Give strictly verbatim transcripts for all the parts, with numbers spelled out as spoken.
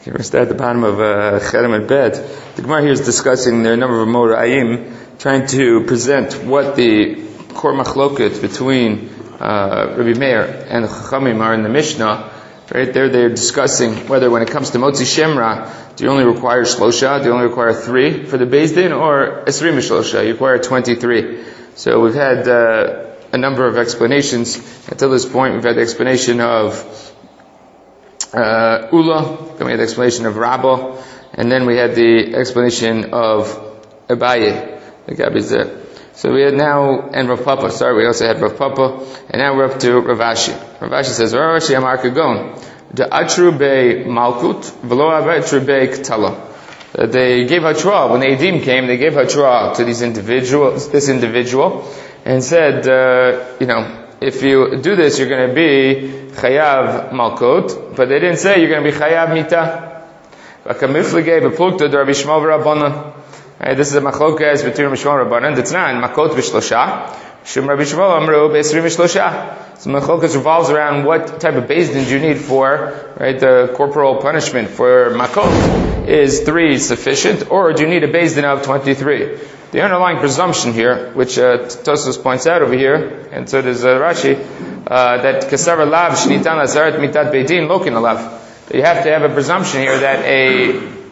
Okay, we're start at the bottom of uh, Cherem and Bet. The Gemara here is discussing the number of Mora'im, trying to present what the core machloket between uh, Rabbi Meir and the Chachamim are in the Mishnah. Right there, they're discussing whether when it comes to Motzi Shemra, do you only require Shlosha, do you only require three for the Beis Din, or Esrim Shlosha, you require twenty-three. So we've had uh, a number of explanations. Until this point, we've had the explanation of Uh, Ula, then we had the explanation of Rabba, and then we had the explanation of Abaye, the Gabi's there. So we had now, and Rav Papa, sorry, we also had Rav Papa, and now we're up to Rav Ashi. Rav Ashi says, Rav Ashi Amar Kagon, De'atru be Malkut, v'lo atru be Ktala. They gave Hatra, when the Edim came, they gave Hatra to these individuals, this individual, and said, uh, you know, if you do this, you're going to be Chayav Malkut, but they didn't say you're going to be Chayav Mita. Right, this is a machlokas between Rabbi Shmuel and Rabbanan. That's not Makot b'shlosha. Shum Rabbi Shmuel amru b'esrim b'shlosha. So machlokas revolves around what type of beis din do you need for, right, the corporal punishment for Makot. Is three sufficient, or do you need a beis din of twenty-three? The underlying presumption here, which uh, Tosfos points out over here, and so does uh, Rashi, uh, that kasar lav shnitan lazaret mitat beidin lokin alav. You have to have a presumption here that a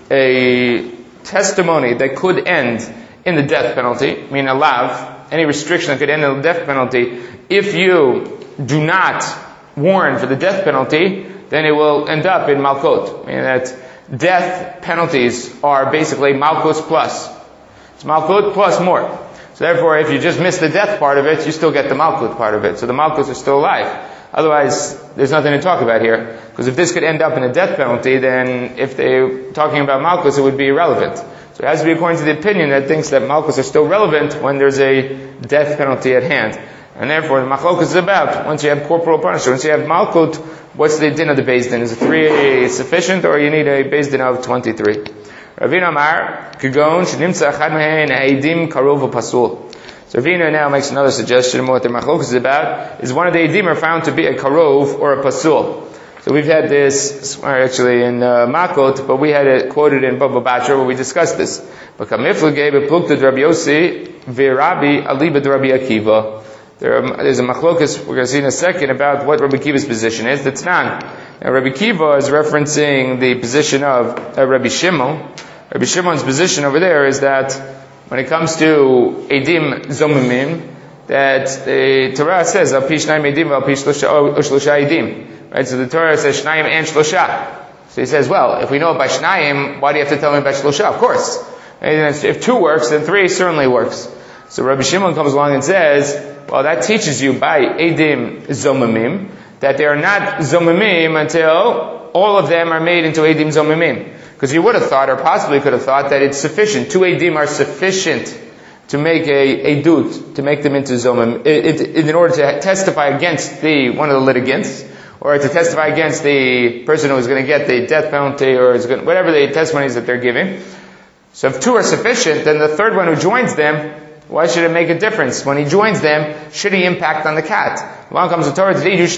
a testimony that could end in the death penalty, meaning a lav, any restriction that could end in the death penalty, if you do not warn for the death penalty, then it will end up in malkot. Meaning that death penalties are basically malkos plus. It's Malkut plus more. So therefore, if you just miss the death part of it, you still get the Malkut part of it. So the Malkuts are still alive. Otherwise, there's nothing to talk about here. Because if this could end up in a death penalty, then if they're talking about Malkuts, it would be irrelevant. So it has to be according to the opinion that thinks that Malkuts are still relevant when there's a death penalty at hand. And therefore, the Machlokas is about, once you have corporal punishment, once you have Malkut, what's the din of the Beis Din? Is it three sufficient, or you need a Beis Din of twenty-three? Ravina Amar, Kigon, Shnimtza Chad Mehen, Eidim Karov Pasul. So Ravina now makes another suggestion. What the Machlok is about is one of the Eidim are found to be a Karov or a Pasul. So we've had this, actually in uh, Makot, but we had it quoted in Baba Batra where we discussed this. But Kamifla gave a Plukta Rabbi Yossi, Virabi, Alibad Rabbi Akiva. There are, there's a Machlokas, we're going to see in a second, about what Rabbi Akiva's position is. That's not. Now Rabbi Akiva is referencing the position of uh, Rabbi Shimon. Rabbi Shimon's position over there is that when it comes to Edim Zomimim, that the Torah says, Al Pi Shnayim Edim, Al Pi Shlosha Edim. Right? So the Torah says Shnayim and Shlosha. So he says, well, if we know it by Shnayim, why do you have to tell me about Shlosha? Of course. And if two works, then three certainly works. So Rabbi Shimon comes along and says, well, that teaches you by Edim Zomimim, that they are not Zomimim until all of them are made into Edim Zomimim. Because you would have thought, or possibly could have thought, that it's sufficient. Two Edim are sufficient to make a, a dut, to make them into Zomim, in order to testify against the, one of the litigants, or to testify against the person who is going to get the death penalty, or is going, whatever the testimonies that they're giving. So if two are sufficient, then the third one who joins them, why should it make a difference? When he joins them, should he impact on the cat? Along comes the Torah,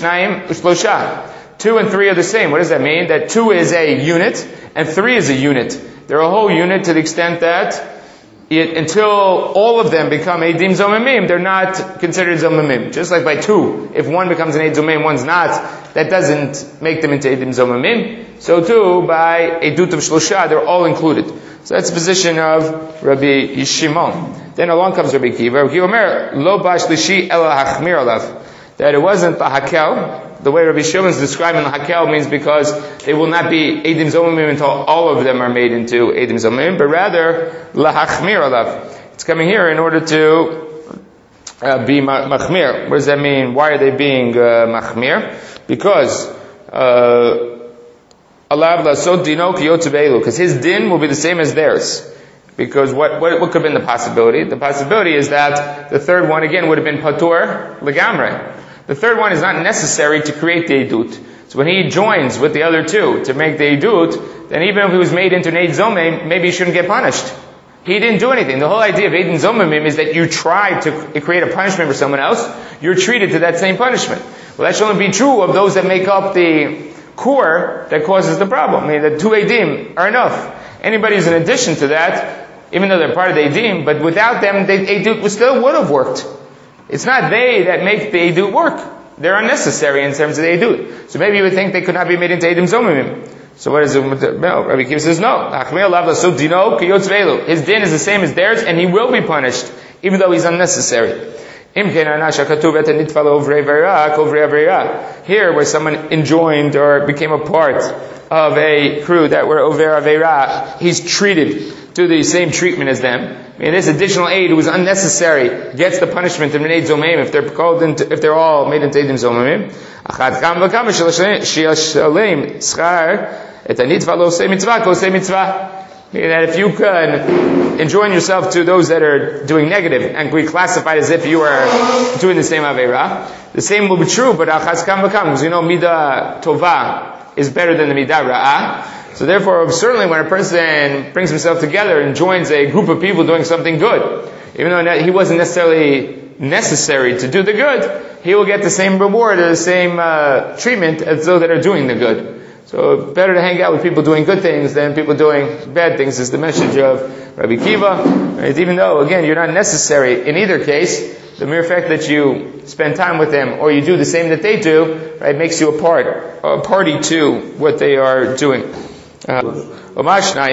two and three are the same. What does that mean? That two is a unit, and three is a unit. They're a whole unit to the extent that it, until all of them become Eidim Zomimim, they're not considered Zomimim. Just like by two, if one becomes an Eid Zomimim, one's not, that doesn't make them into Eidim Zomimim. So too, by Eidut of Shlosha, they're all included. So that's the position of Rabbi Shimon. Then along comes Rabbi Akiva. Rabbi Akiva Omer, Lo ba'shlishi ela hachmir alav. That it wasn't the hakel. The way Rabbi Shimon is describing the hakel means because they will not be Eidim Zomimim until all of them are made into Eidim Zomimim, but rather lahachmir alav. It's coming here in order to uh, be machmir. What does that mean? Why are they being uh, machmir? Because alav lasod dino kiyotzu be'elu, because his din will be the same as theirs. Because what, what what could have been the possibility? The possibility is that the third one again would have been patur legamre. The third one is not necessary to create the edut. So when he joins with the other two to make the edut, then even if he was made into an Eid Zomim, maybe he shouldn't get punished. He didn't do anything. The whole idea of Eid Zomimim is that you try to create a punishment for someone else, you're treated to that same punishment. Well, that should only be true of those that make up the core that causes the problem. I mean, the two Eidim are enough. Anybody who's in addition to that, even though they're part of the Eidim, but without them, the Eidut still would have worked. It's not they that make the Eidut work. They're unnecessary in terms of the Eidut. So maybe you would think they could not be made into Eidim Zomimim. So what is it? No, Rabbi Akiva says no. His din is the same as theirs, and he will be punished, even though he's unnecessary. Here, where someone enjoined or became a part of a crew that were over Aveira, he's treated to the same treatment as them. I mean, this additional aid who was unnecessary gets the punishment of Minei Zomim if they're called into, if they're all made into Eidim Zomim. That if you could enjoin yourself to those that are doing negative and be classified as if you are doing the same Aveira, the same will be true, but Achaz Kam V'Kam, because you know Midah Tova is better than the Midah Ra'ah. So therefore, certainly when a person brings himself together and joins a group of people doing something good, even though he wasn't necessarily necessary to do the good, he will get the same reward or the same uh, treatment as those that are doing the good. So better to hang out with people doing good things than people doing bad things is the message of Rabbi Akiva. Right? Even though, again, you're not necessary in either case, the mere fact that you spend time with them or you do the same that they do, right, makes you a part, a party to what they are doing. Uh, just like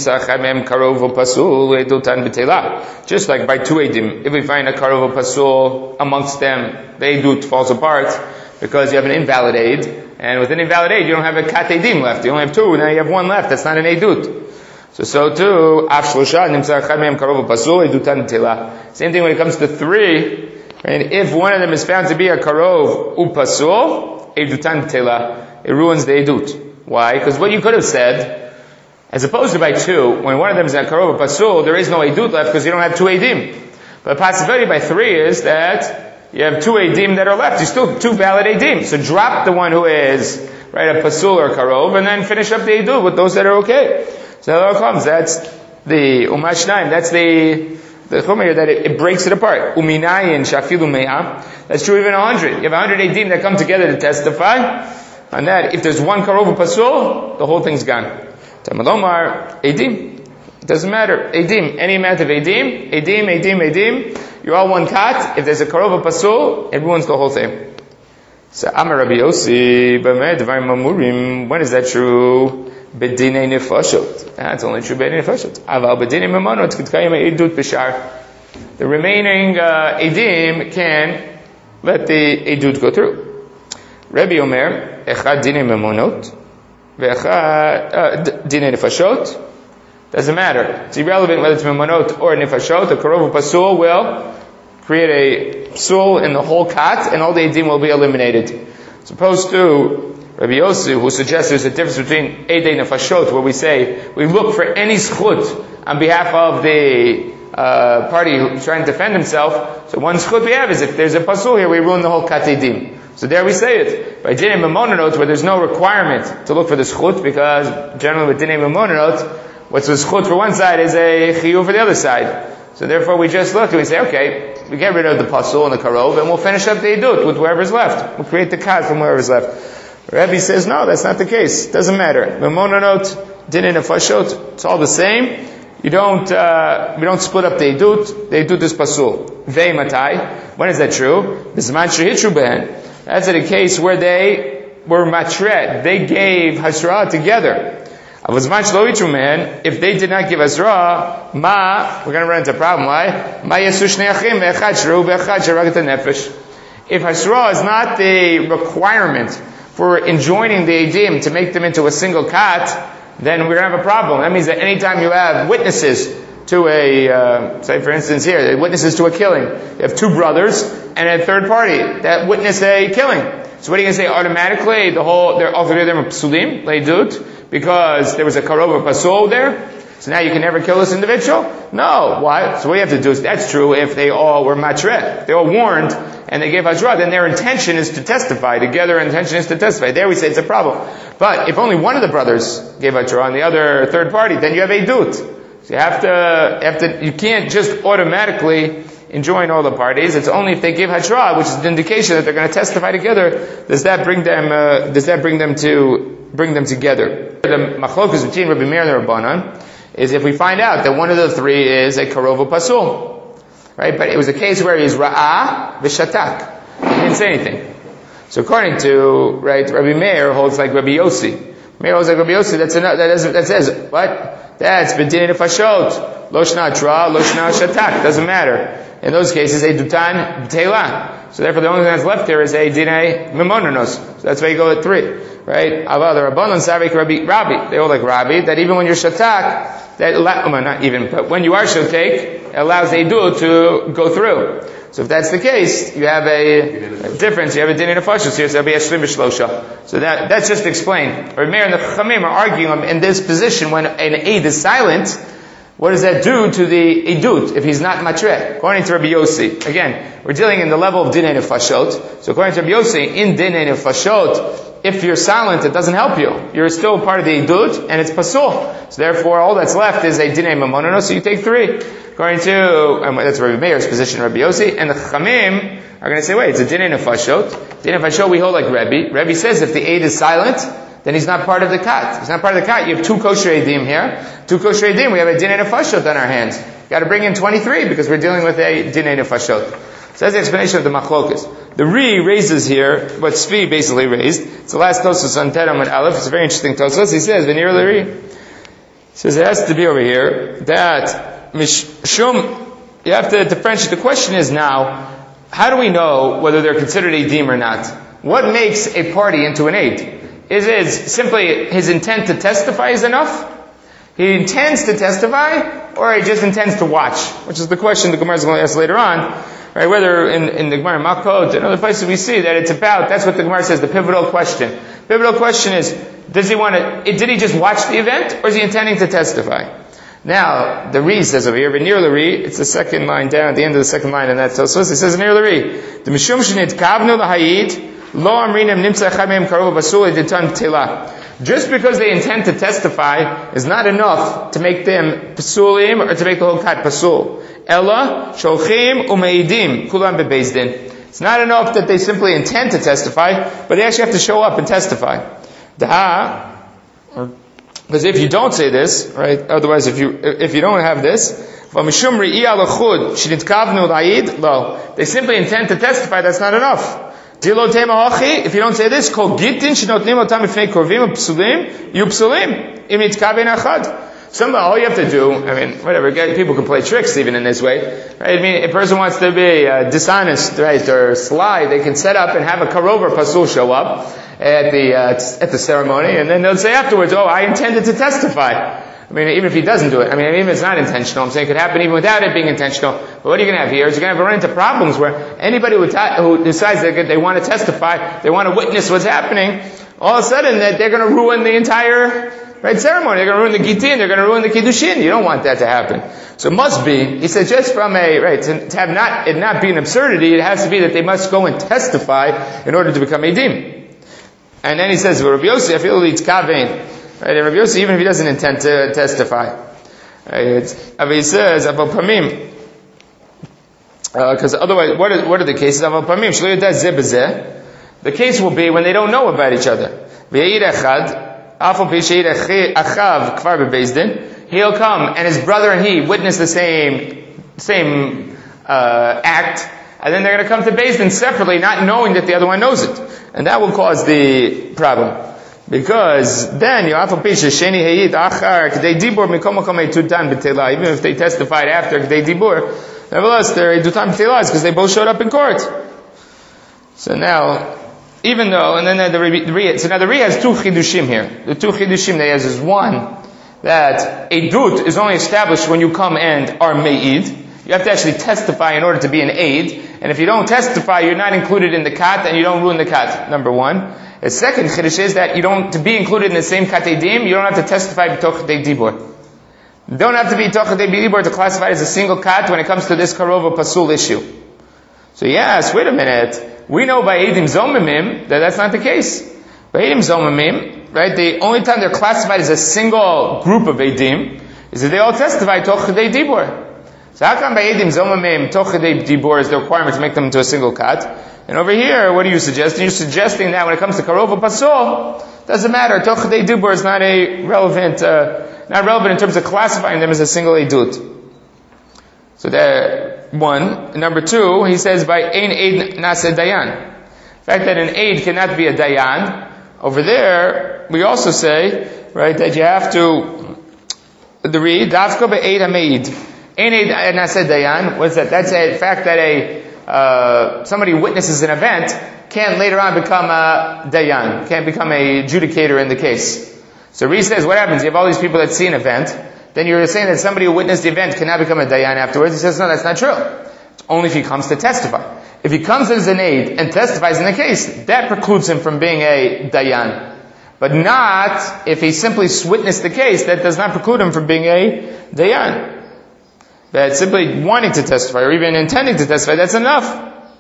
by two Eidim, if we find a Karov Pasul amongst them, the Eidut falls apart because you have an invalid aid. And with an invalid aid, you don't have a kat Eidim left. You only have two, now you have one left. That's not an Eidut. So, so too, Af Shlosha, Nimtzah Echad Mehem Karov Pasul, Eidutan B'Teila. Same thing when it comes to three. Right? If one of them is found to be a Karov Upasul, Eidutan B'Teila. It ruins the Eidut. Why? Because what you could have said, as opposed to by two, when one of them is a Karov Pasul, there is no Eidut left because you don't have two Eidim. But the possibility by three is that you have two Eidim that are left. You still have two valid Eidim. So drop the one who is, right, a Pasul or Karov, and then finish up the Eidut with those that are okay. So that all comes. That's the Umash Naim. That's the, the Chumash that it, it breaks it apart. Uminayin Shafilu Me'ah. That's true even a hundred. You have a hundred Eidim that come together to testify. On that, if there's one Karov or Pasul, the whole thing's gone. Tamalomar, Eidim. It doesn't matter. Eidim. Any amount of Eidim. Eidim, Eidim, Eidim. You're all one kat. If there's a Karov Pasul, it ruins the whole thing. So, Amar Rabbi Yossi, B'meh Dvarim Amurim. When is that true? B'dinei Nefashot. That's only true b'dinei Nefashot. Aval b'dinei Memonot K'tkayim Eidut B'shar. The remaining uh, Eidim can let the Eidut go through. Rabbi Omer, Echad Dinei Memonot, Ve'echad Dinei Nefashot. Doesn't matter. It's irrelevant whether it's Memonot or Nefashot. The Karov Pasul will create a Psul in the whole kat, and all the Eidim will be eliminated. As opposed to Rabbi Yossi, who suggests there's a difference between Eidei Nefashot, where we say, we look for any schut on behalf of the uh, party who's trying to defend himself. So one schut we have is if there's a Pasul here, we ruin the whole kat Eidim. So there we say it. By Dinei Memonot, where there's no requirement to look for the schut, because generally with Dinei Memonot, what's the schut for one side is a chiyuv for the other side. So therefore we just look and we say, okay, we get rid of the pasul and the karov, and we'll finish up the edut with whoever's left. We'll create the kat from whoever's left. Rabbi says, no, that's not the case. Doesn't matter. Memonot, Dinei Nefashot, it's all the same. You don't, uh, we don't split up the edut. The edut is pasul. Vei matai. When is that true? Bisman shehitru behen. That's in a case where they were matret. They gave hasra together. If they did not give hasra, ma, we're going to run into a problem. Why? Ma yasu shnei achim ve'echad shru ve'echad sheragat nefesh. If hasra is not the requirement for enjoining the edim to make them into a single kat, then we're going to have a problem. That means that anytime you have witnesses to a, uh, say for instance here, witnesses to a killing, you have two brothers and a third party that witness a killing. So what are you going to say? Automatically, the whole, they're all three of them are psulim, leidut, because there was a karov or pasul there. So now you can never kill this individual? No. Why? So what you have to do is, that's true if they all were matret. They all warned and they gave hajra, then their intention is to testify. Together, their intention is to testify. There we say it's a problem. But if only one of the brothers gave hajra and the other third party, then you have edut. So you have to, have to, you can't just automatically enjoin all the parties. It's only if they give hajra, which is an indication that they're going to testify together, does that bring them, uh, does that bring them to bring them together. The machlokus between Rabbi Meir and the Rabbanan is if we find out that one of the three is a karova pasul, right? But it was a case where he's ra'ah v'shatak. He didn't say anything. So according to, right, Rabbi Meir holds like Rabbi Yossi. Meir holds like Rabbi Yossi, that's enough, that, is, that says, what? That's b'dinei nefashot. Lo shna tra, lo shna shatak. Doesn't matter. In those cases, a dutan b'teilah. So therefore the only thing that's left here is a dinei memononos. So that's why you go at three. Right? Aval, the Rabbanon Savik Rabbi, Rabbi. They all like Rabbi, that even when you're shatak, that, well, not even, but when you are shotek, it allows a dud to go through. So if that's the case, you have a, a difference. You have a din in a fashus here, so it'll be a shlim b'shlosha. So that, that's just explained. Rabbi Meir and the Chachamim are arguing in this position when an aid is silent, what does that do to the edut if he's not matre? According to Rabbi Yossi, again, we're dealing in the level of dinei nefashot. So according to Rabbi Yossi, in dinei nefashot, if you're silent, it doesn't help you. You're still part of the edut, and it's pasul. So therefore, all that's left is a dinei mamononos, so you take three. According to, um, that's Rabbi Meir's position, Rabbi Yossi, and the Chachamim are going to say, wait, it's a dinei nefashot. Dinei nefashot we hold like Rebbe. Rebbe says if the aid is silent, then he's not part of the kat. He's not part of the kat. You have two kosher edim here. Two kosher edim, we have a dinei nefashot on our hands. You got to bring in twenty-three because we're dealing with a dinei nefashot. So that's the explanation of the machlokas. The Ri raises here what Tzvi basically raised. It's the last Tosfos on Teram and Aleph. It's a very interesting Tosfos. He says, V'nir l'Ri. He says it has to be over here that Mishum, you have to differentiate. The question is now, how do we know whether they're considered edim or not? What makes a party into an aid? Is it simply his intent to testify is enough? He intends to testify, or he just intends to watch? Which is the question the Gemara is going to ask later on. Right? Whether in, in the Gemara Makot and other places we see that it's about, that's what the Gemara says, the pivotal question. Pivotal question is, does he want to, did he just watch the event, or is he intending to testify? Now, the Ri says over here, near the Ri, it's the second line down, at the end of the second line in that Tosfos, it says near the Ri, the Mishum Shnit Kavnu L'Hayid, Lo Amrinim Nimtza Chamim Karova Basul Editan Tila. Just because they intend to testify is not enough to make them pasulim or to make the whole kat pasul. Ella sholchim umeidim kulam bebeis din. It's not enough that they simply intend to testify, but they actually have to show up and testify. Daha, because if you don't say this, right? Otherwise, if you if you don't have this, they simply intend to testify. That's not enough. If you don't say this, kol gitin shenotnim otam b'fnei korvim psulim, you psulim im nitkaven achad. Some, all you have to do, I mean, whatever, people can play tricks even in this way, right? I mean, a person wants to be uh, dishonest, right, or sly, they can set up and have a karover pasul show up at the uh, at the ceremony, and then they'll say afterwards, "Oh, I intended to testify." I mean, even if he doesn't do it, I mean, even if it's not intentional, I'm saying it could happen even without it being intentional. But what are you going to have here? Is you're going to have run into problems where anybody who, ta- who decides that they want to testify, they want to witness what's happening, all of a sudden that they're going to ruin the entire right ceremony. They're going to ruin the gitin. They're going to ruin the kiddushin. You don't want that to happen. So it must be. He said just from a right to, to have not it not be an absurdity. It has to be that they must go and testify in order to become edim. And then he says, "Rabbi Yossi, I feel it's kavein." Right, and Rabbi Yossi, even if he doesn't intend to testify, right? But he says, "Aval pamim," because uh, otherwise, what are, what are the cases? Aval pamim shlo yodeh zeh b'zeh. The case will be when they don't know about each other. V'yeir echad. He'll come and his brother and he witness the same same uh, act, and then they're going to come to Beis Din separately, not knowing that the other one knows it, and that will cause the problem. Because then you have to even if they testified after they dibur, nevertheless they're edutam b'teilah because they both showed up in court. So now. Even though, and then the, the, the Ri, so now the Ri has two chidushim here. The two chidushim that he has is one, that a dut is only established when you come and are me'id. You have to actually testify in order to be an aid. And if you don't testify, you're not included in the kat, and you don't ruin the kat, number one. The second chidush is that you don't, to be included in the same kat edim, you don't have to testify b'toch dei dibur. You don't have to be b'toch dei dibur to classify it as a single kat when it comes to this karova pasul issue. So yes, wait a minute. We know by Eidim Zomimim that that's not the case. By Eidim Zomimim, right, the only time they're classified as a single group of Eidim is that they all testify Toch Chedei Dibur. So how come by Eidim Zomamim Tochadei Dibor is the requirement to make them into a single cut? And over here, what are you suggesting? You're suggesting that when it comes to Karova Pasol, doesn't matter. Tochadei Dibor is not a relevant, uh, not relevant in terms of classifying them as a single Eidut. So that, one. Number two, he says by Ein Eid Nase Dayan. The fact that an Eid cannot be a Dayan, over there, we also say, right, that you have to, the read, Davka be'eid ha'meid. Ein Eid Nase Dayan, what's that? That's a fact that a, uh, somebody witnesses an event, can't later on become a Dayan, can't become a adjudicator in the case. So Reed says, what happens? You have all these people that see an event, then you're saying that somebody who witnessed the event cannot become a Dayan afterwards. He says, no, that's not true. It's only if he comes to testify. If he comes as an aid and testifies in the case, that precludes him from being a Dayan. But not if he simply witnessed the case, that does not preclude him from being a Dayan. But simply wanting to testify or even intending to testify, that's enough.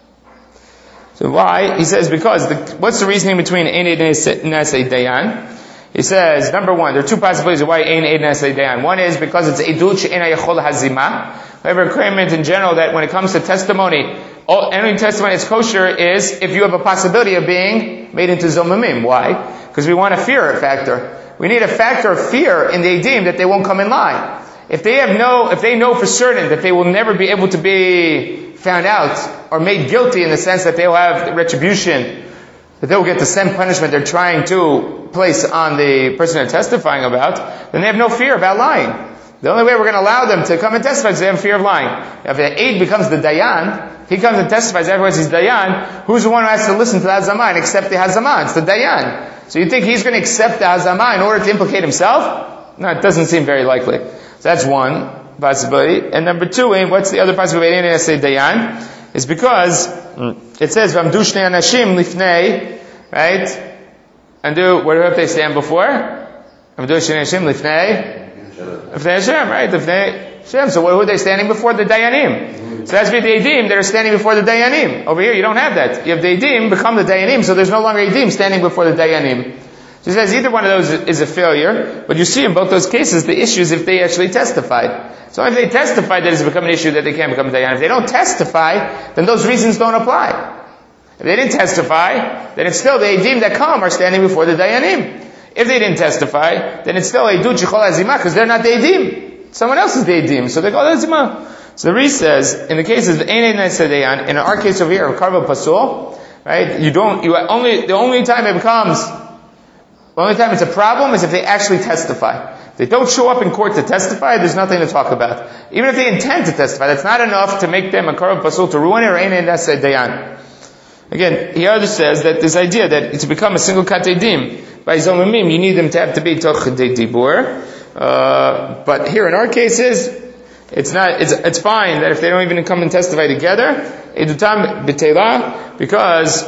So why? He says because, the, what's the reasoning between Ein Eid Nase Dayan? He says, number one, there are two possibilities of why Ein Eid Nase Dayan. One is because it's Eidut She'en HaYachol Hazima. We have a requirement in general that when it comes to testimony, all, any testimony that's kosher is if you have a possibility of being made into Zomamim. Why? Because we want a fear factor. We need a factor of fear in the Eidim that they won't come in line. If they have no, if they know for certain that they will never be able to be found out or made guilty in the sense that they will have retribution, that they will get the same punishment they're trying to place on the person they're testifying about, then they have no fear about lying. The only way we're going to allow them to come and testify is they have fear of lying. If the aid becomes the Dayan, he comes and testifies, everyone says he's Dayan, who's the one who has to listen to the Hazamah and accept the Hazamah? It's the Dayan. So you think he's going to accept the Hazamah in order to implicate himself? No, it doesn't seem very likely. So that's one possibility. And number two, what's the other possibility? I say Dayan is because it says V'amdu shnei anashim lifnei, right? And do what do they stand before? V'amdu shnei anashim lifnei, lifnei Hashem, right? Lifnei Hashem. So what, who are they standing before? The Dayanim. So that's with the Eidim that are standing before the Dayanim. Over here, you don't have that. You have the Eidim become the Dayanim, so there's no longer Eidim standing before the Dayanim. So he says either one of those is a failure, but you see in both those cases the issue is if they actually testified. So if they testified, that it's become an issue that they can't become Dayan. If they don't testify, then those reasons don't apply. If they didn't testify, then it's still the Eidim that come are standing before the Dayanim. If they didn't testify, then it's still Eidut Shechol Hazimah, because they're not the Eidim. Someone else is the Eidim, so they call it Hazimah. So the Reese says, in the case of the Ein Eid Nase Dayan, in our case over here of Karva Pasul, right, you don't, you only, the only time it becomes, the only time it's a problem is if they actually testify. If they don't show up in court to testify, there's nothing to talk about. Even if they intend to testify, that's not enough to make them a Karva Pasul to ruin it or Ein Eid Nase Dayan. Again, he other says that this idea that to become a single kat Eidim, by Zomamim, you need them to have to be Tochadei Dibur. Uh, but here in our cases, it's not, it's, it's fine that if they don't even come and testify together, Edutam B'Teila, because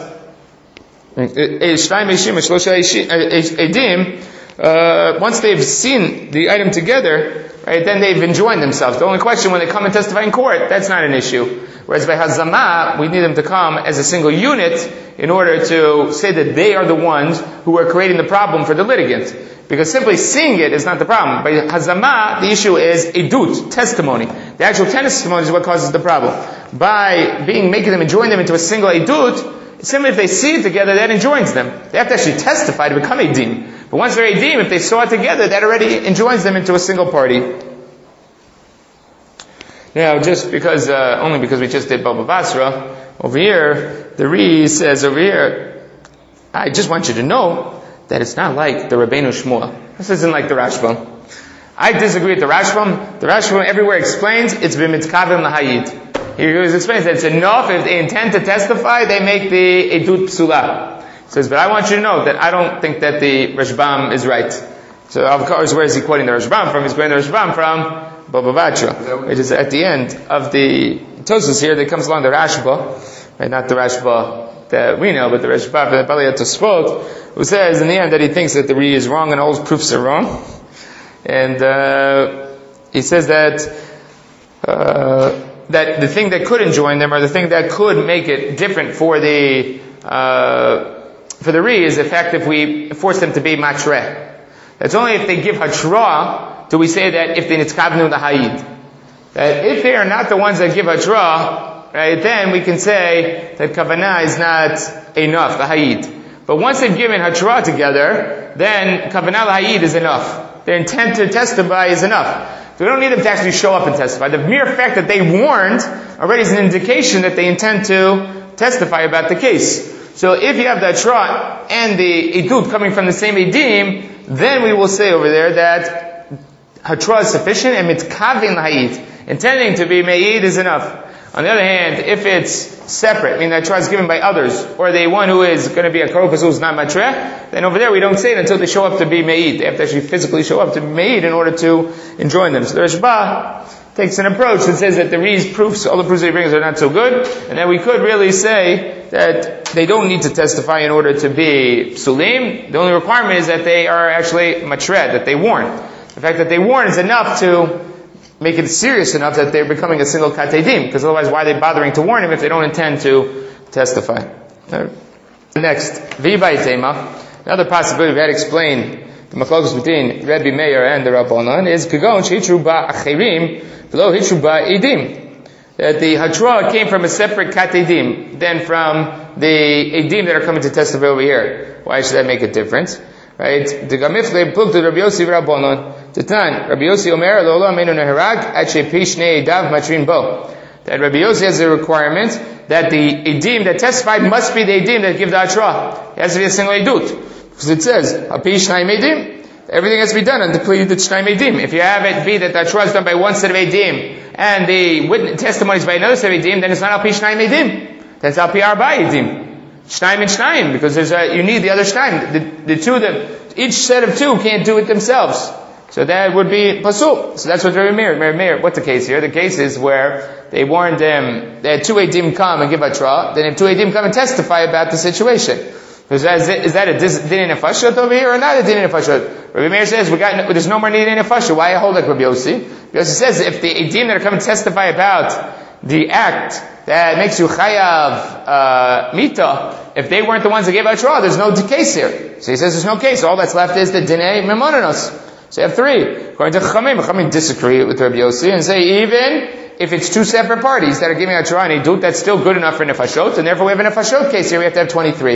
Eidim, uh, once they've seen the item together, right, then they've enjoined themselves. The only question when they come and testify in court, that's not an issue. Whereas by Hazamah, we need them to come as a single unit in order to say that they are the ones who are creating the problem for the litigant. Because simply seeing it is not the problem. By Hazamah, the issue is Edut, testimony. The actual testimony is what causes the problem. By being, making them enjoin them into a single Edut, simply if they see it together, that enjoins them. They have to actually testify to become Eidim. But once they're Eidim, if they saw it together, that already enjoins them into a single party. Now, just because, uh, only because we just did Baba Basra, over here, the Re says over here, I just want you to know that it's not like the Rabbeinu Shmuel. This isn't like the Rashbam. I disagree with the Rashbam. The Rashbam everywhere explains it's b'mitkavim lahayid. He explains that it's enough if they intend to testify, they make the edut psula. He says, but I want you to know that I don't think that the Rashbam is right. So of course, where is he quoting the Rashbam from? He's quoting the Rashbam from Baba Batra, which is at the end of the Tosfos here that comes along the Rashba, right? Not the Rashba that we know, but the Rashba that Balei Tosfot, who says in the end that he thinks that the Re is wrong and all his proofs are wrong. And uh, he says that uh, that the thing that could enjoin them, or the thing that could make it different for the uh, for the Re, is the fact if we force them to be matreh. That's only if they give hatra do we say that if they nitzkavnu the hayid. that if they are not the ones that give hatra, right, then we can say that kavanah is not enough, the hayid. But once they've given hatra together, then kavanah hayid is enough. Their intent to testify is enough. So we don't need them to actually show up and testify. The mere fact that they warned already is an indication that they intend to testify about the case. So if you have the hatra and the idut coming from the same edim, then we will say over there that hatra is sufficient and mitkavin hayid, intending to be me'id, is enough. On the other hand, if it's separate, meaning that hatra is given by others, or the one who is going to be a korban who is not matreh, then over there we don't say it until they show up to be me'id. They have to actually physically show up to be me'id in order to enjoin them. So the Rashba takes an approach that says that the Re's proofs, all the proofs that he brings are not so good, and that we could really say that they don't need to testify in order to be psulim. The only requirement is that they are actually matreh, that they warn. The fact that they warn is enough to make it serious enough that they're becoming a single katedim, because otherwise why are they bothering to warn him if they don't intend to testify? Next, v'bai tema, another possibility we had explained the machlokes between Rebbe Meir and the Rabbanan is kagon sheitru ba achirim v'lo hitru ba edim. That the hatra came from a separate katedim than from the edim that are coming to testify over here. Why should that make a difference? Right? The gamifle pluked Rabbi Yossi v'Rabbanan. Tatan, Rabbi Yossi Omer, Lo Amenu Neharag, At Shepishne Edav Matrin Bo. That Rabbi Yossi has a requirement that the edim that testify must be the edim that give the hatra. It has to be a single edut. Because it says, Api Shnaim Edim, everything has to be done on the plea that Shnaim Edim. If you have it be that the hatra is done by one set of edim, and the witness testimony is by another set of edim, then it's not Api Shnaim Edim. That's Api Arba Edim. Shnaim and Shnaim, because there's a, you need the other Shnaim. The, the two that, each set of two can't do it themselves. So that would be pasul. So that's what Rabbi Meir, Rabbi Meir, what's the case here? The case is where they warned them, they had two edim come and give hatra, then if two edim come and testify about the situation. Is that, is that a din in nefashot over here or not a din in nefashot? Rabbi Meir says, we got, there's no more need in nefashot. Why I hold like Rabbi Yossi? Rabbi Yossi says, if the edim that are coming to testify about the act that makes you chayav, uh, mita, if they weren't the ones that gave hatra, there's no case here. So he says there's no case. All that's left is the dinei memonanos. So you have three. According to Chachamim, Chachamim disagree with Rabbi Yossi and say even if it's two separate parties that are giving a hatra and idut, that's still good enough for nefashot, and therefore we have a nefashot case here, we have to have twenty-three.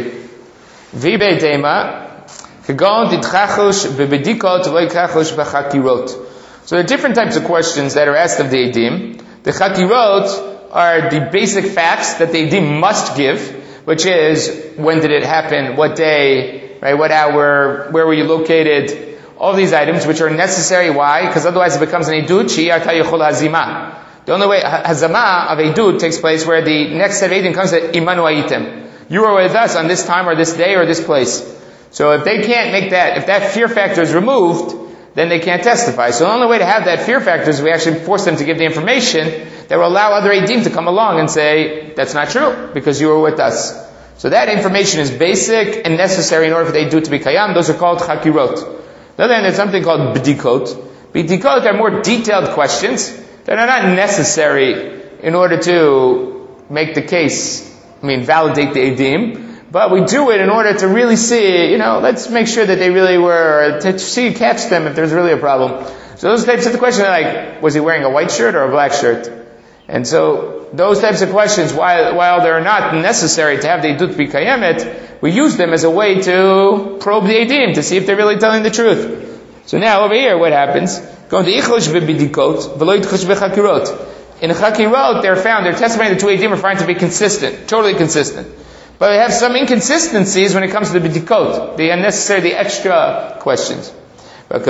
V'bei dema, kagon titchachush bebedikot v'lo yitchachush b'chakirot. So there are different types of questions that are asked of the edim. The chakirot are the basic facts that the edim must give, which is when did it happen, what day, right, what hour, where were you located, all these items which are necessary. Why? Because otherwise it becomes an edut she'iyata yechol hazima. The only way hazama of edut takes place where the next set of edim comes to imanu ayitem. You were with us on this time or this day or this place. So if they can't make that, if that fear factor is removed, then they can't testify. So the only way to have that fear factor is we actually force them to give the information that will allow other edim to come along and say, that's not true, because you were with us. So that information is basic and necessary in order for the edut to be kayam. Those are called chakirot. On the other hand, there's something called b'dikot. B'dikot are more detailed questions that are not necessary in order to make the case, I mean, validate the edim, but we do it in order to really see, you know, let's make sure that they really were, to see, catch them if there's really a problem. So those types of the questions are like, was he wearing a white shirt or a black shirt? And so, those types of questions, while, while they're not necessary to have the edut be kayemet, we use them as a way to probe the edim, to see if they're really telling the truth. So now, over here, what happens? Go to ichosh b'bidikot, v'lo yitchosh b'chakirot. In chakirot, they're found, they're testifying the two edim are found to be consistent, totally consistent. But we have some inconsistencies when it comes to the bidikot, the unnecessary, the extra questions. That's a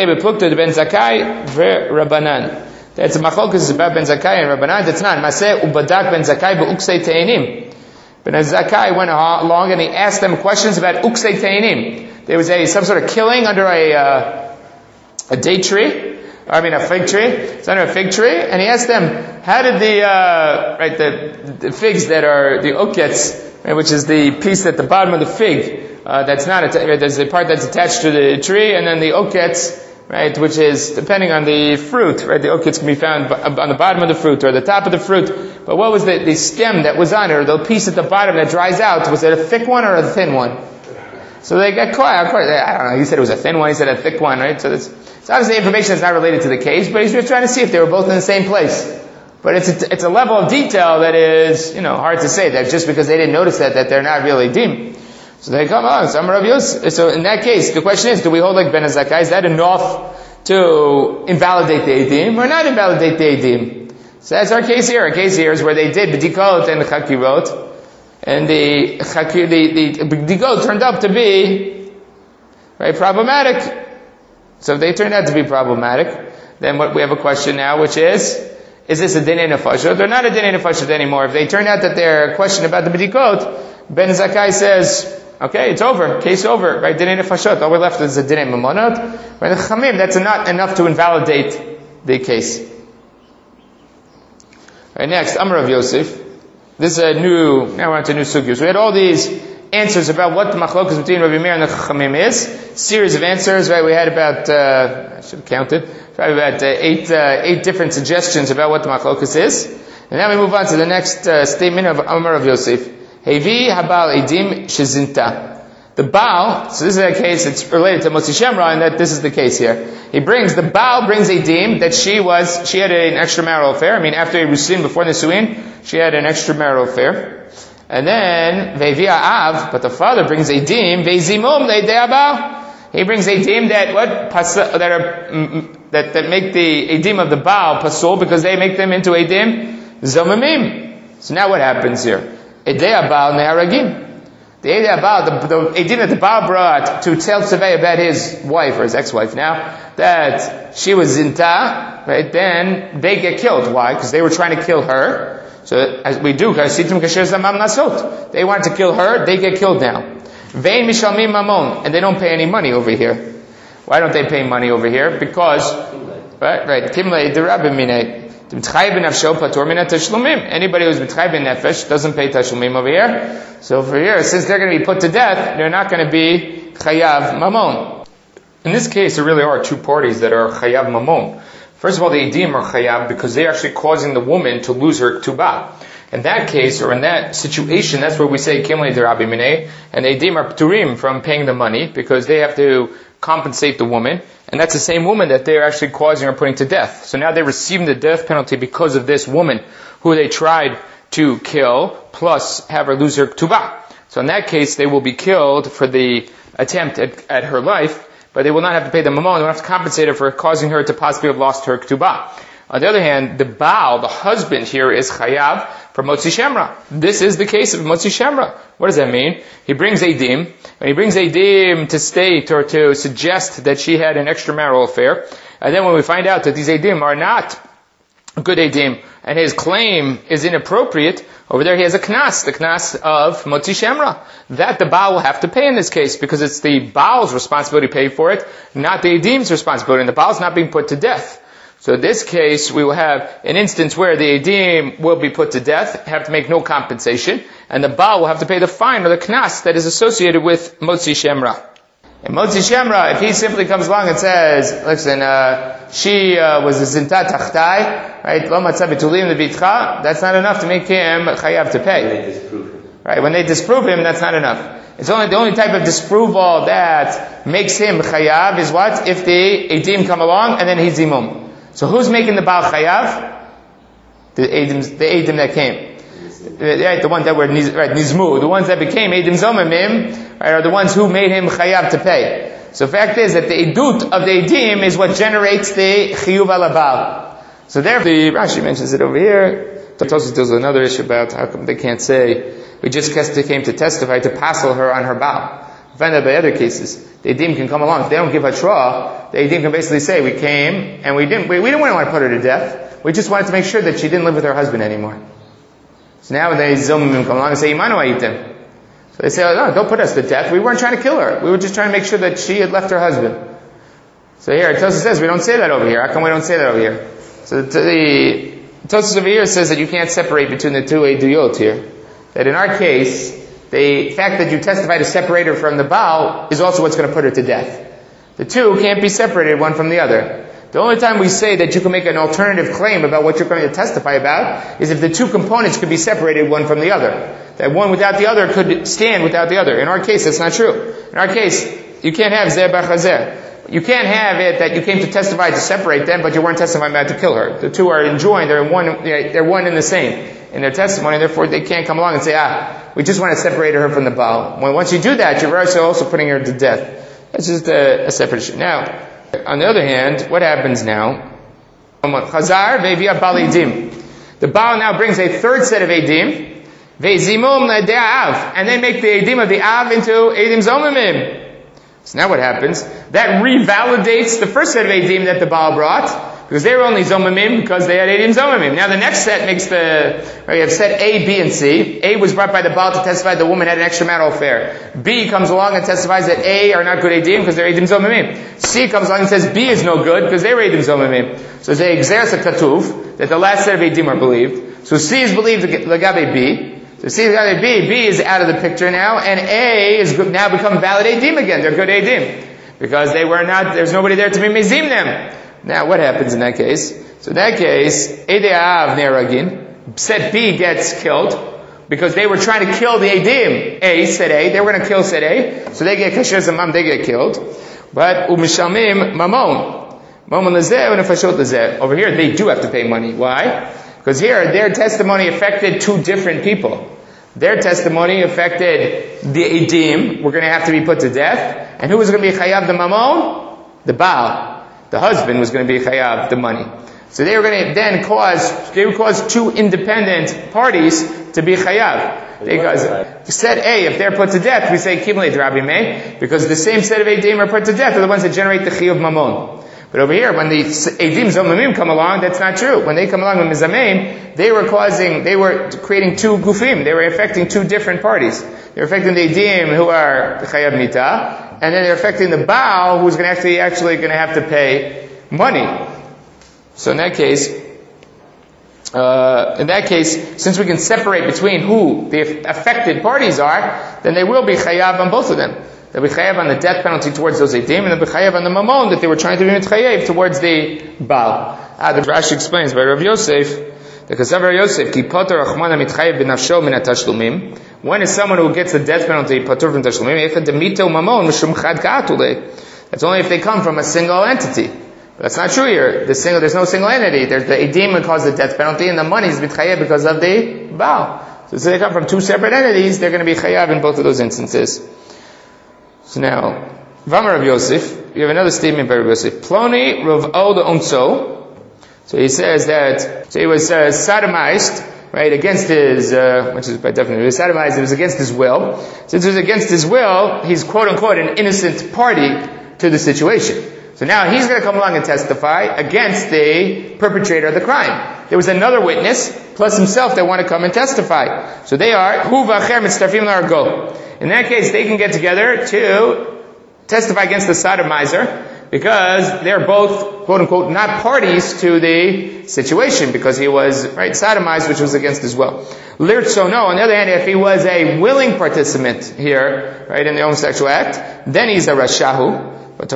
machlokas about Ben Zakkai and Rabbanan. That's not. Maseh ubadak Ben Zakkai be'uksei te'enim. Ben Zakkai went along and he asked them questions about uksei te'enim. There was a some sort of killing under a uh, a date tree. I mean a fig tree. It's under a fig tree, and he asked them, how did the uh, right the, the figs that are the okets, right, which is the piece at the bottom of the fig uh, that's not atta- right, there's the part that's attached to the tree, and then the okets, right, which is depending on the fruit, right, the okets can be found on the bottom of the fruit or the top of the fruit. But what was the, the stem that was on it, or the piece at the bottom that dries out? Was it a thick one or a thin one? So they got caught. Of course, I don't know, he said it was a thin one, he said a thick one, right? So it's, it's obviously information that's not related to the case, but he's just trying to see if they were both in the same place. But it's a, it's a level of detail that is, you know, hard to say that just because they didn't notice that, that they're not really dim. So they come on, some Rav Yosef. So in that case, the question is, do we hold like Ben Zakkai? Is that enough to invalidate the Eidim or not invalidate the Eidim? So that's our case here. Our case here is where they did B'dikot and Chakirot. And the, the, the, the B'dikot turned up to be, right, problematic. So if they turned out to be problematic, then what we have a question now, which is, is this a Dinei Nefashot? They're not a Dinei Nefashot anymore. If they turn out that they're a question about the B'dikot, Ben Zakkai says, okay, it's over. Case over. Right? Dinei Nefashot. All we're left is a Dinei Mamonot. Right? The Chachamim, that's not enough to invalidate the case. Right, next, Amar Rav Yosef. This is a new, now we're on to new sugyos. We had all these answers about what the machlokas between Rabbi Meir and the Chachamim is. Series of answers, right? We had about, uh, I should have counted, probably about uh, eight, uh, eight different suggestions about what the machlokas is. And now we move on to the next uh, statement of Amar Rav Yosef. Hevi habal edim shezinta. The Baal, so this is a case, it's related to Motzi Shemra, and that this is the case here. He brings, the Baal brings a dim that she was, she had an extramarital affair. I mean, after Yerusin, before Nisuin, she had an extramarital affair. And then, Ve'via Av, but the father brings a dim, Ve'zimum le'dei Baal. He brings a dim that, what, that are, that, that make the, a dim of the Baal pasul, because they make them into a dim, Zomamim. So now what happens here? Edei Baal ne'aragim. The Edei Baal, the, the Eidim that the Baal brought to tell Tzavei about his wife, or his ex-wife now, that she was Zinta, right, then they get killed. Why? Because they were trying to kill her. So, as we do, they wanted to kill her, they get killed now. Vein mishalmim mamon, and they don't pay any money over here. Why don't they pay money over here? Because, right, right, Kimlei derabim minei. Anybody who's b'tchayv nefesh doesn't pay tashlumim over here. So for here, since they're going to be put to death, they're not going to be chayav mamon. In this case, there really are two parties that are chayav mamon. First of all, the edim are chayav because they're actually causing the woman to lose her ktubah. In that case, or in that situation, that's where we say kimli derabi minei, and the edim are pturim from paying the money because they have to compensate the woman. And that's the same woman that they're actually causing or putting to death. So now they're receiving the death penalty because of this woman who they tried to kill, plus have her lose her ktubah. So in that case, they will be killed for the attempt at, at her life, but they will not have to pay the mamon, they will have to compensate her for causing her to possibly have lost her ktubah. On the other hand, the Baal, the husband here, is chayav for Motzi Shemra. This is the case of Motzi Shemra. What does that mean? He brings a dim, and he brings a dim to state or to suggest that she had an extramarital affair. And then when we find out that these edim are not good edim, and his claim is inappropriate, over there he has a knas, the knas of Motzi Shemra. That the Baal will have to pay in this case, because it's the Baal's responsibility to pay for it, not the edim's responsibility, and the Baal's not being put to death. So in this case, we will have an instance where the edim will be put to death, have to make no compensation, and the Baal will have to pay the fine or the knas that is associated with Motzi Shemra. And Motzi Shemra, if he simply comes along and says, listen, uh, she uh, was a zinta tachtai, right, lo matzah betulim lebitcha, that's not enough to make him chayav to pay. When they disprove him. Right, when they disprove him, that's not enough. It's only the only type of disproval that makes him chayav is what? If the edim come along and then he's zimum. So who's making the Baal chayav? The edim, the edim that came. Right, the ones that were right, nizmu, the ones that became edim zomamim, right, are the ones who made him chayav to pay. So the fact is that the edut of the edim is what generates the chiyuv ala Baal. So therefore, the Rashi mentions it over here. Tosfos deals with another issue about how come they can't say we just came to testify to passel her on her Baal. Find that by other cases, the edim can come along. If they don't give a tra, the edim can basically say, we came, and we didn't, we, we didn't want to put her to death. We just wanted to make sure that she didn't live with her husband anymore. So now they zomim come along and say, Imanu ayitem. So they say, oh, no, don't put us to death. We weren't trying to kill her. We were just trying to make sure that she had left her husband. So here, Tosfos says, we don't say that over here. How come we don't say that over here? So the, the Tosfos over here says that you can't separate between the two eduyot here. That in our case, the fact that you testify to separate her from the Baal is also what's going to put her to death. The two can't be separated one from the other. The only time we say that you can make an alternative claim about what you're going to testify about is if the two components could be separated one from the other. that one without the other could stand without the other. In our case, that's not true. In our case, you can't have zeh b'chazeh. You can't have it that you came to testify to separate them, but you weren't testifying about to kill her. The two are enjoined, they're one, they're one and the same in their testimony, therefore they can't come along and say, ah, we just want to separate her from the Baal. When once you do that, you're also putting her to death. That's just a, a separate issue. Now, on the other hand, what happens now? Chazar ve'via bal edim. The Baal now brings a third set of edim, ve'zimum le'de'av, and they make the edim of the av into edim zomimim. So now what happens? That revalidates the first set of edim that the Baal brought, because they were only zomimim because they had edim zomimim. Now the next set makes the, right, you have set A, B, and C. A was brought by the Baal to testify the woman had an extramarital affair. B comes along and testifies that A are not good edim because they're edim zomimim. C comes along and says B is no good because they were edim zomimim. So they exerce a katuv that the last set of edim are believed. So C is believed legabe B. So C is legabe B. B is out of the picture now, and A is now become valid edim again. They're good edim because they were not. There's nobody there to be mezim them. Now, what happens in that case? So in that case, Edei Av Neragin, set B gets killed, because they were trying to kill the Edim. A, set A, they were going to kill set A, so they get Kasher Zamam, they get killed. But, Umishamim Mamon. Mamon Lezeh, Unefashot Lezeh. Over here, they do have to pay money. Why? Because here, their testimony affected two different people. Their testimony affected the Edim, were going to have to be put to death. And who was going to be Chayav the Mamon? The Baal. The husband was going to be chayav the money. So they were going to then cause, they would cause two independent parties to be chayav. Because set A, if they're put to death, we say kimle drabi mei, because the same set of edim are put to death are the ones that generate the chiyuv mamon. But over here, when the edim zomimim come along, that's not true. When they come along with mizamim, they were causing, they were creating two gufim. They were affecting two different parties. They're affecting the edim who are chayav mita, and then they're affecting the Baal, who's going to actually actually going to have to pay money. So in that case, uh, in that case, since we can separate between who the affected parties are, then they will be chayav on both of them. They'll be chayav on the death penalty towards those edim, and they'll be chayav on the mamon that they were trying to be mitchayav towards the Baal. Ah, the Rashi explains by Rav Yosef. Yosef, ki poter achmana mitchayev b'nafsho min hatashlumim. When is someone who gets the death penalty poter from tashlumim? Echad demito mamon mishum chad ka'atule. That's only if they come from a single entity. But that's not true here. The single, there's no single entity. There's the edim that caused the death penalty, and the money is mitchayev because of the Baal. So since they come from two separate entities, they're going to be chayav in both of those instances. So now, Vamar Rav Yosef, you have another statement by Rav Yosef. Ploni Rav Od Onso. So he says that, so he was uh, sodomized, right, against his, uh, which is by definition, he was sodomized, it was against his will. Since it was against his will, he's quote unquote an innocent party to the situation. So now he's going to come along and testify against the perpetrator of the crime. There was another witness, plus himself, that want to come and testify. So they are, Hu v'acher mitztarfim la'argo. In that case, they can get together to testify against the sodomizer, because they're both, quote unquote, not parties to the situation, because he was, right, sodomized, which was against his will. Lirtzono, on the other hand, if he was a willing participant here, right, in the homosexual act, then he's a rashahu. But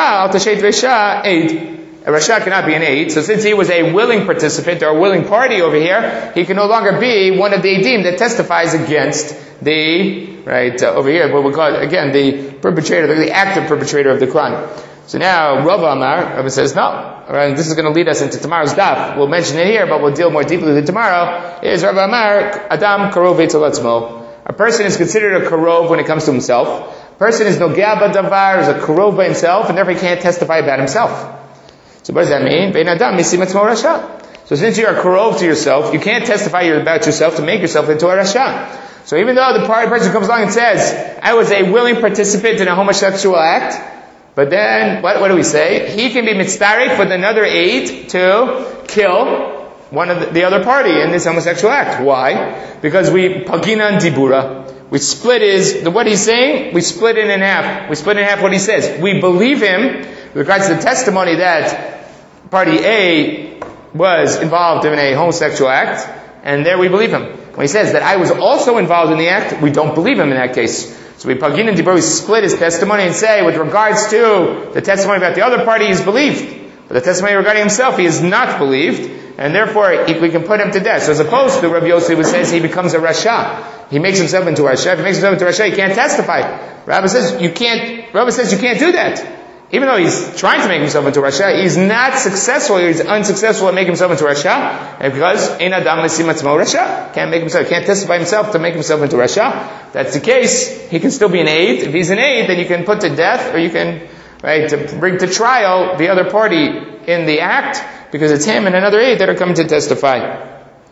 a rasha cannot be an aid, so since he was a willing participant or a willing party over here, he can no longer be one of the edim that testifies against the, right, uh, over here, what we call, again, the perpetrator, the active perpetrator of the crime. So now, Rav Amar, Rav says, no. Right, this is going to lead us into tomorrow's daf. We'll mention it here, but we'll deal more deeply with it tomorrow. Is Rav Amar, Adam Karov Eitalatzmo. A person is considered a Karov when it comes to himself. A person is Nogea Badavar, is a Karov by himself, and therefore he can't testify about himself. So what does that mean? Vein Adam Misim Atzmo Rasha. So since you're a Karov to yourself, you can't testify about yourself to make yourself into a Rasha. So even though the person comes along and says, I was a willing participant in a homosexual act, but then, what, what do we say? He can be mitzdarek with another aid to kill one of the, the other party in this homosexual act. Why? Because we, paginan dibura, we split his, the, what he's saying, we split it in half. We split in half what he says. We believe him with regards to the testimony that party A was involved in a homosexual act, and there we believe him. When he says that I was also involved in the act, we don't believe him in that case. So we pagin and dibur, we split his testimony and say, with regards to the testimony about the other party, he's believed. But the testimony regarding himself, he is not believed, and therefore we can put him to death. So as opposed to Rabbi Yossi, who says he becomes a Rasha, he makes himself into a Rasha. If he makes himself into a Rasha, he can't testify. Rabbi says you can't. Rabbi says you can't do that. Even though he's trying to make himself into a Rasha, he's not successful. He's unsuccessful at making himself into a Rasha, and because Ein Adam Lesim Atzmo Rasha, can't make himself, can't testify himself to make himself into Rasha. That's the case. He can still be an aid. If he's an aid, then you can put to death, or you can, right, to bring to trial the other party in the act, because it's him and another aid that are coming to testify.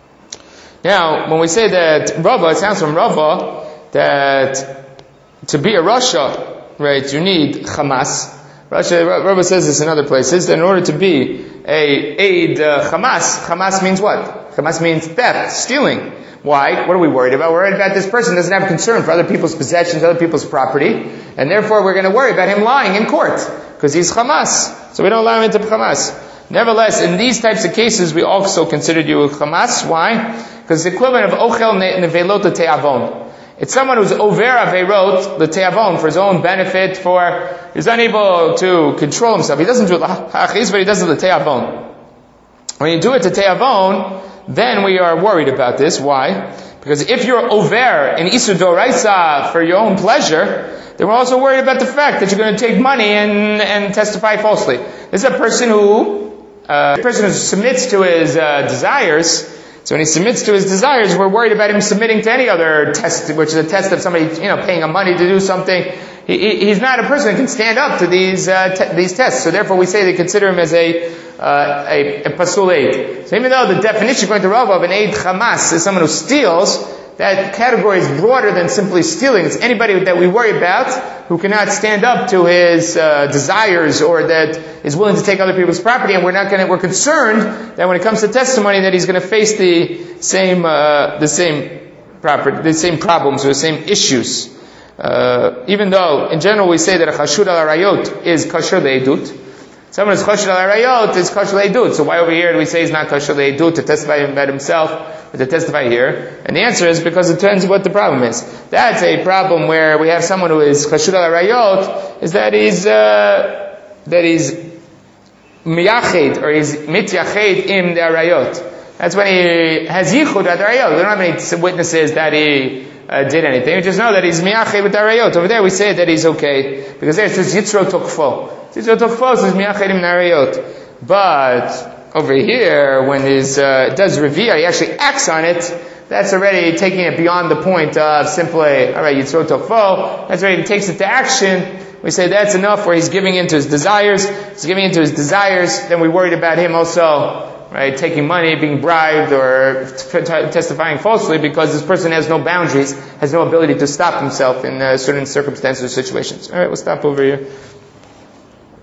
Now, when we say that Rava, it sounds from Rava that to be a Rasha, right, you need Hamas. Rava says this in other places, that in order to be a aid uh, Hamas, Hamas means what? Hamas means theft, stealing. Why? What are we worried about? We're worried about this person doesn't have concern for other people's possessions, other people's property, and therefore we're going to worry about him lying in court, because he's Hamas. So we don't allow him into Hamas. Nevertheless, in these types of cases, we also considered you a Hamas. Why? Because it's the equivalent of Ochel Nevelot Te'avon. It's someone who's over averot the te'avon for his own benefit, for he's unable to control himself. He doesn't do it l'hachis, but he does it the te'avon. When you do it to te'avon, then we are worried about this. Why? Because if you're over in isur doraisa for your own pleasure, then we're also worried about the fact that you're going to take money and and testify falsely. This is a person who uh, a person who submits to his uh, desires. So when he submits to his desires, we're worried about him submitting to any other test, which is a test of somebody, you know, paying him money to do something. He, he, he's not a person who can stand up to these uh, te- these tests. So therefore, we say they consider him as a uh, a, a pasul aid. So even though the definition according to Rava of an aid chamas is someone who steals, that category is broader than simply stealing. It's anybody that we worry about who cannot stand up to his uh, desires, or that is willing to take other people's property, and we're not going to, we're concerned that when it comes to testimony that he's going to face the same, uh, the same property, the same problems or the same issues. Uh, even though in general we say that a chashud al arayot is kosher le'edut. Someone who's kosher al arayot is kosher le'edut. So why over here do we say he's not kosher le'edut to testify about himself? To testify here? And the answer is because it turns what the problem is. That's a problem where we have someone who is chashud al arayot, is that he's, uh, that he's miyached, or he's mityached im the arayot. That's when he has yichud at arayot. We don't have any witnesses that he uh, did anything. We just know that he's miyached with arayot. Over there we say that he's okay, because there it says yitzro tokfo. Yitzro tokfo says miyached im the arayot. But over here, when his, uh, it does reveal, he actually acts on it, that's already taking it beyond the point of simply, alright, Yitzro Tofo, that's already, he takes it to action. We say that's enough where he's giving into his desires. He's giving into his desires, then we worried about him also, right, taking money, being bribed, or t- t- testifying falsely, because this person has no boundaries, has no ability to stop himself in uh, certain circumstances or situations. Alright, we'll stop over here.